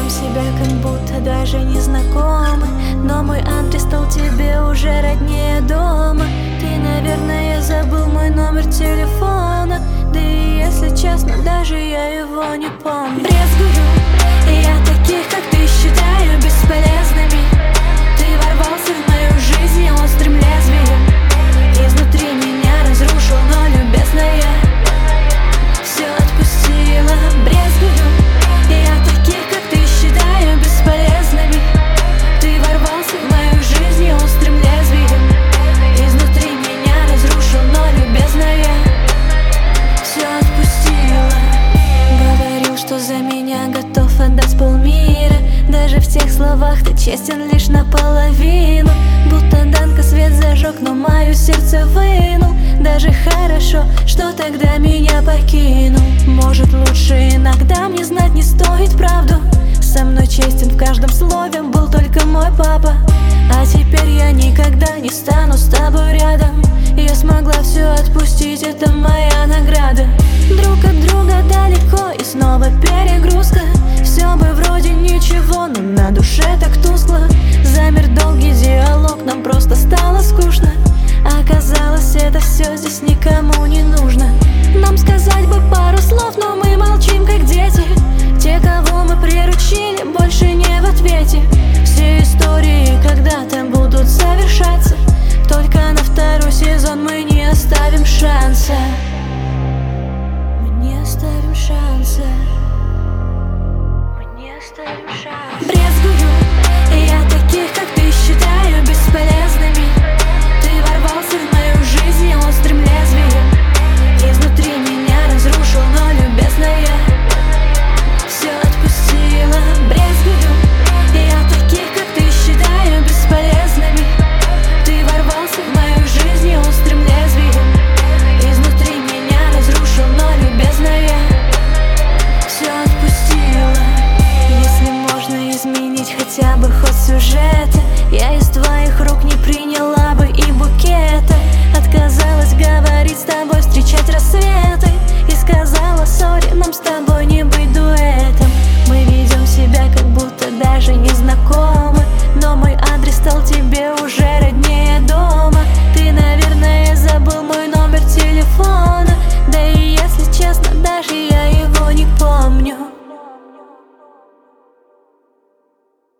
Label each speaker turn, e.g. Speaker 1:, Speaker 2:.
Speaker 1: ведем себя, как будто даже не знакомы, но мой адрес стал тебе уже роднее дома. Ты, наверное, забыл мой номер телефона, да и если честно, даже я его не помню. Брезгую я таких, как ты, считаю бесполезными. Ты ворвался в мою жизнь острым лезвием, изнутри меня разрушил, но любезная все отпустила. Брезгую я таких, как ты, считаю бесполезными. Ты ворвался в мою жизнь острым лезвием, изнутри меня разрушил, но любезная все отпустила. Говорил, что за меня готов отдать полмира, даже в тех словах ты честен лишь наполовину. Будто Данка свет зажег, но мое сердце вынул. Даже хорошо, что тогда меня покинул. Может, лучше иногда мне знать не стоит правду. Со мной честен в каждом слове был только мой папа. А теперь я никогда не стану с тобой рядом. Я смогла все отпустить, это моя награда. Друг от друга далеко и снова перегрузка. Все бы вроде ничего, но на душе так тускло. Замер долгий диалог, нам просто стало скучно. Оказалось, это все здесь никому